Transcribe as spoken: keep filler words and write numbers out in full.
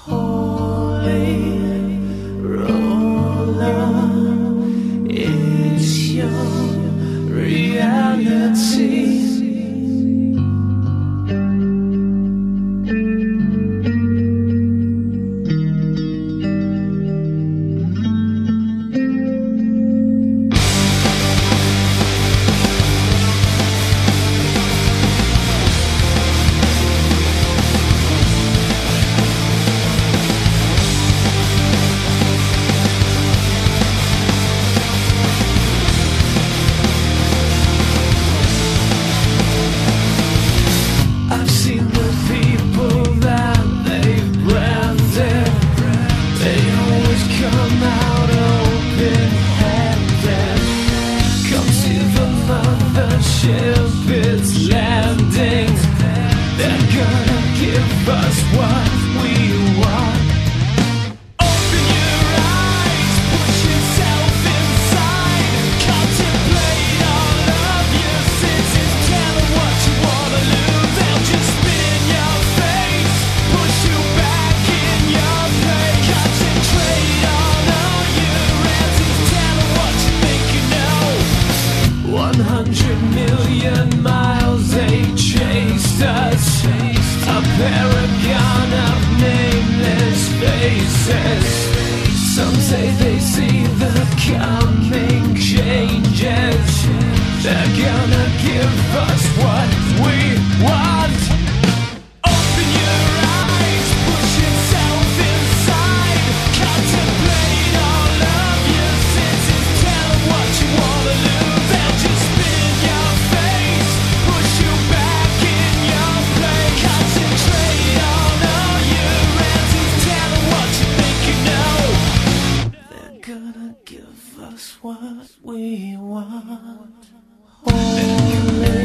Holy roller, it's your reality. I've seen the people that they've branded. They always come out open-handed. Come to the mothership, it's landing. They're gonna give us what we want. Open your eyes, push yourself inside. Contemplate all of your senses. Tell them what you wanna lose. They'll just spit in your face, push you back in your place. Concentrate on all your answers. Tell them what you think you know. One hundred million miles they chased us, a paragon of nameless faces. Some say they see the coming changes. They're gonna give us what we want. Open your eyes, push yourself inside. Contemplate all of your senses. Tell them what you wanna lose. They'll just spit in your face, push you back in your place. Concentrate on all your answers. Tell them what you think you know. They're gonna give us what we want. Holy